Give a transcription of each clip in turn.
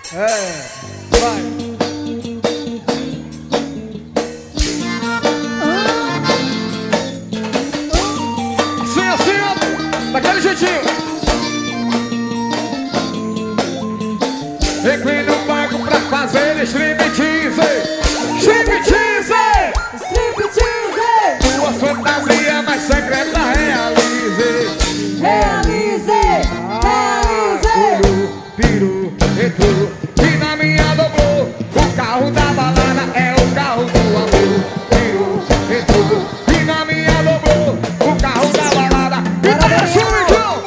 Vai. Sim, assim, ó. Daquele jeitinho. Entrei no banco pra fazer striptease. Striptease! Striptease! Tua fantasia mais secreta realize. Realize! Realize! Olhou, pirou, entrou e na minha dobrou. O carro da balada é o carro do amor. Pirou, entrou e na minha dobrou. O carro da balada. E tá achando então?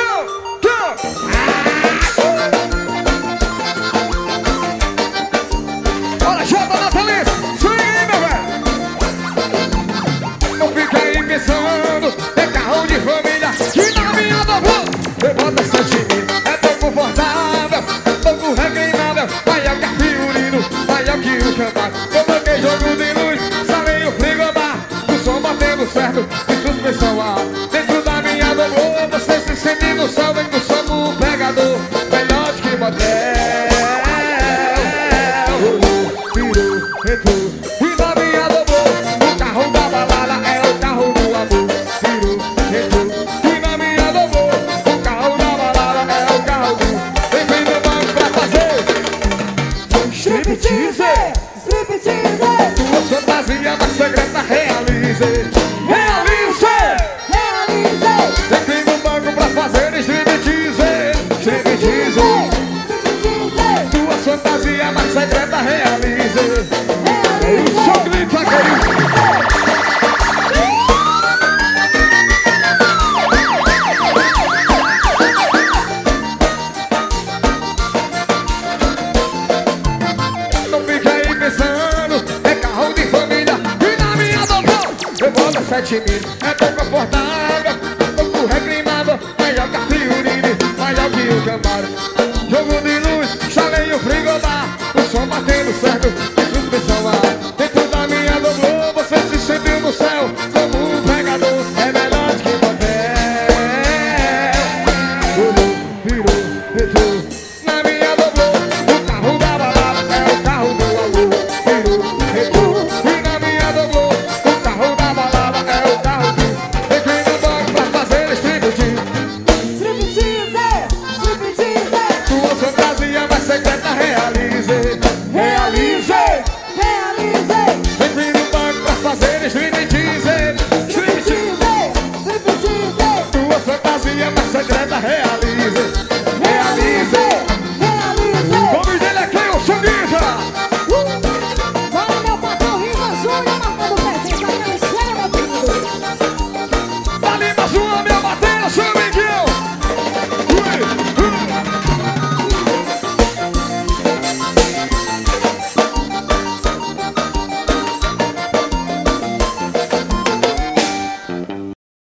Olha, Jota Nathalie, swing, meu velho. Não fica aí pensando, é carro de família. E na minha dobrou. Levanta 7 mil, é tão confortável, é pouco reclinável. Vai ao cafiurino, vai ao que o cantar. Coloquei jogo de luz, salei o frigobar. O som batendo certo e suspensão a ar. Dentro da minha dobrou, você se sente no céu. Vem do som do pegador, melhor do que motel. Rolou, virou, entrou e na minha dobrou. O carro da balada é o carro do amor. Virou, entrou e na minha dobrou. O carro da balada é o carro do... Vem no banco pra fazer striptease. Striptease! Tua fantasia mais secreta realize. Realize! Realize! Vem no banco pra fazer striptease. Striptease! Striptease! Tua fantasia mais secreta realize. Realize! Só grita que é isso. Não fica aí pensando, é carro de família. E na minha dobrou, eu boto 7 mil. É tão confortável, pouco reclinável. Melhor que a Fiorine, melhor que o Camaro. Jogo de luz, chalei o frigobar. O som batendo certo